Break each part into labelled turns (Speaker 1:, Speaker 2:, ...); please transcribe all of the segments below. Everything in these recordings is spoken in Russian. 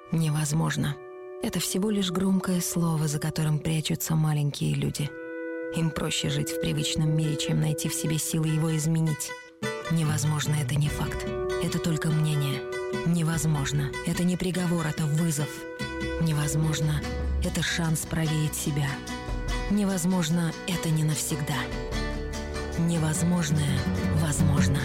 Speaker 1: Невозможно. Это всего лишь громкое слово, за которым прячутся маленькие люди. Им проще жить в привычном мире, чем найти в себе силы его изменить. Невозможно — это не факт. Это только мнение. Невозможно — это не приговор, это вызов. Невозможно — это шанс проверить себя. Невозможно — это не навсегда. Невозможное возможно.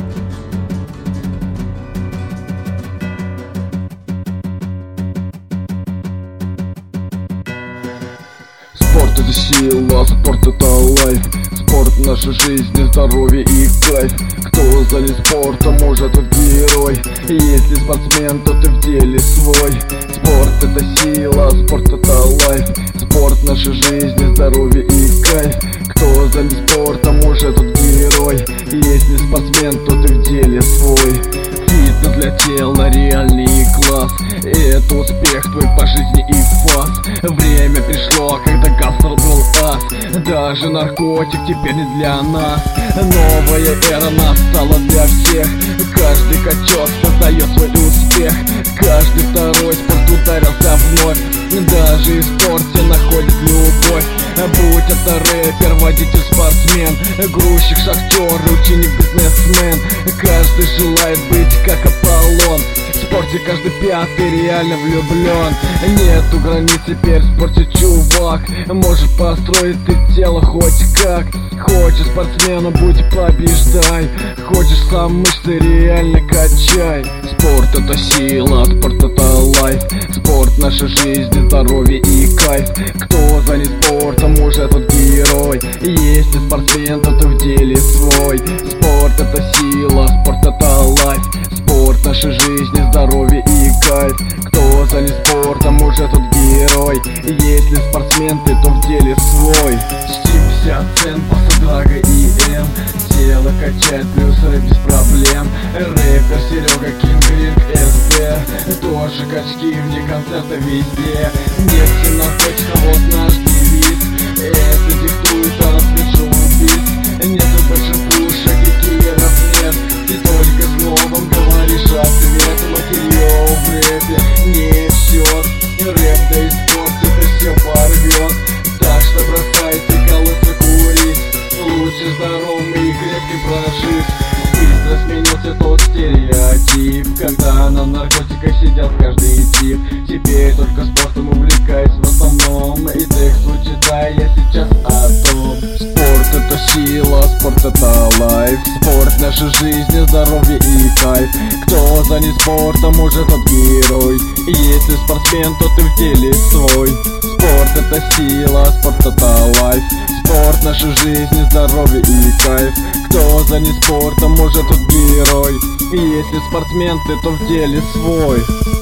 Speaker 2: Спорт — это сила, спорт — это лайф. Спорт — наша жизнь, здоровье и кайф. Кто занят спортом, может тот герой. Если спортсмен, то ты в деле свой. Спорт — это сила, спорт — это лайф. Спорт — наша жизнь, здоровье и кайф. Кто занят спортом, может тот герой. Если спортсмен, то ты в деле свой. Фитнес для тела, реальный класс. Это успех твой по жизни и фас. Время пришло, когда гангстер был ас. Даже наркотик теперь не для нас. Новая эра настала для всех. Каждый качок создает свой успех. Каждый второй спорт ударился вновь. Даже и в спорте находит любовь. Будь это рэпер, водитель, спортсмен, грузчик, шахтер, ученик, бизнесмен. Каждый желает быть как Аполлон. В спорте каждый пятый реально влюблен. Нету границ теперь в спорте, чувак. Можешь построить ты тело хоть как. Хочешь спортсмену, будь, побеждай. Хочешь сам мышцы, реально качай. Спорт — это сила, спорт — это лайф. Спорт — наша жизнь, здоровье и кайф. Кто занят спортом, уже тот герой. Если спортсмен, то ты в деле свой. Спорт — это сила, спорт — это лайф. Спорт — наша жизнь, здоровье и кайф. Кто занят спортом, уже тот герой. Если спортсмен, ты то в деле свой. 50 цент, после Драга и М. Тело качает, плюс рэп без проблем. Рэпер Серега, Кинг, Ринг, СД. Тоже качки, вне концерта везде. Нефть и наркотика, вот наш девиз. Это диктует рассвет шоу-биз. Нету больше пушек и киллеров нет. Ты только с новым говоришь ответ. Материал в рэпе не в счет. Рэп, да и спорт, это все порвет. Так что бросайте колодцы курить. Лучше здоровым и крепким прожить. Быстро сменился тот стереотип, когда на наркотиках сидел каждый тип. Теперь только спортом увлекаюсь в основном. И текст читаю я сейчас о том. Спорт — это сила, спорт — это лайф. Спорт — наша жизнь, здоровье и кайф. Кто занят спортом, уже тот герой. Если спортсмен, то ты в деле свой. Спорт — это сила, спорт — это лайф. Спорт — наша жизнь, здоровье и кайф. Кто занят спортом, уже тот герой. Если спортсмен, ты то в деле свой.